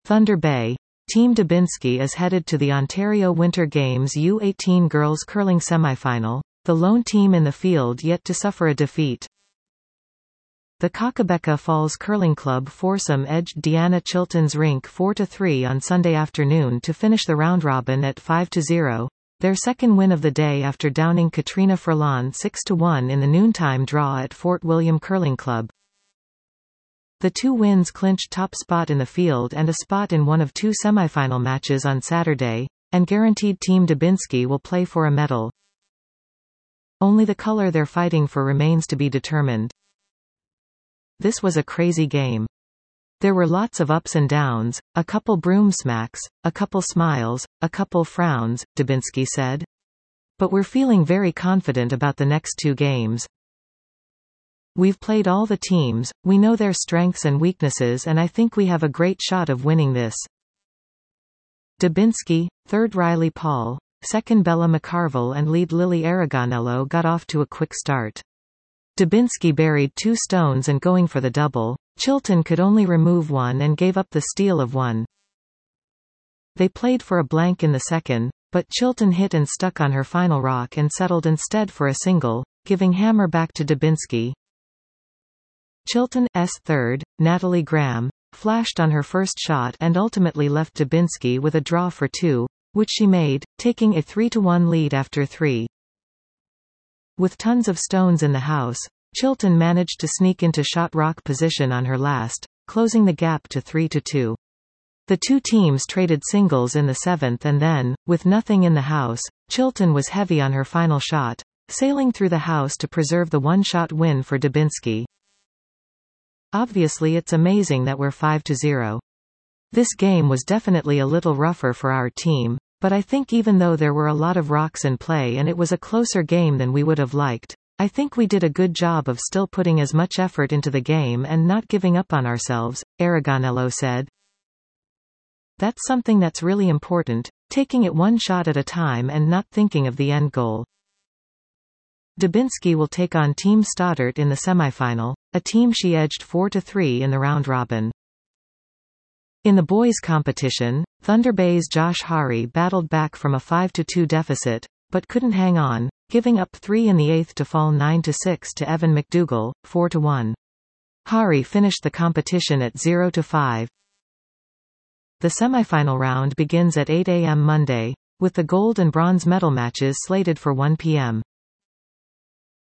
Thunder Bay. Team Dubinsky is headed to the Ontario Winter Games U18 girls curling semifinal, the lone team in the field yet to suffer a defeat. The Kakabeka Falls Curling Club foursome edged Deanna Chilton's rink 4-3 on Sunday afternoon to finish the round-robin at 5-0, their second win of the day after downing Katrina Furlan 6-1 in the noontime draw at Fort William Curling Club. The two wins clinched top spot in the field and a spot in one of two semifinal matches on Saturday, and guaranteed Team Dubinsky will play for a medal. Only the color they're fighting for remains to be determined. This was a crazy game. There were lots of ups and downs, a couple broom smacks, a couple smiles, a couple frowns, Dubinsky said. But we're feeling very confident about the next two games. We've played all the teams, we know their strengths and weaknesses, and I think we have a great shot of winning this. Dubinsky, third Riley Paul, second Bella McCarville and lead Lily Aragonello got off to a quick start. Dubinsky buried two stones and going for the double, Chilton could only remove one and gave up the steal of one. They played for a blank in the second, but Chilton hit and stuck on her final rock and settled instead for a single, giving hammer back to Dubinsky. Chilton's third, Natalie Graham, flashed on her first shot and ultimately left Dubinsky with a draw for two, which she made, taking a 3-1 lead after three. With tons of stones in the house, Chilton managed to sneak into shot rock position on her last, closing the gap to 3-2. The two teams traded singles in the seventh and then, with nothing in the house, Chilton was heavy on her final shot, sailing through the house to preserve the one-shot win for Dubinsky. Obviously it's amazing that we're 5-0. This game was definitely a little rougher for our team, but I think even though there were a lot of rocks in play and it was a closer game than we would have liked, I think we did a good job of still putting as much effort into the game and not giving up on ourselves, Aragonello said. That's something that's really important, taking it one shot at a time and not thinking of the end goal. Dubinsky will take on Team Stoddart in the semifinal, a team she edged 4-3 in the round-robin. In the boys' competition, Thunder Bay's Josh Hari battled back from a 5-2 deficit, but couldn't hang on, giving up 3 in the eighth to fall 9-6 to Evan McDougall, 4-1. Hari finished the competition at 0-5. The semifinal round begins at 8 a.m. Monday, with the gold and bronze medal matches slated for 1 p.m.